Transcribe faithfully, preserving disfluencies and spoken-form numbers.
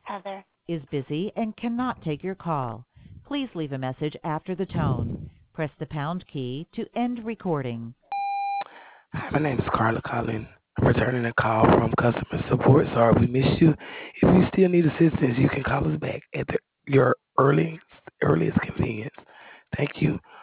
Other. is busy and cannot take your call. Please leave a message after the tone. Press the pound key to end recording. Hi, my name is Carla Collin. I'm returning a call from customer support. Sorry we missed you. If you still need assistance, you can call us back at the, your earliest, earliest convenience. Thank you.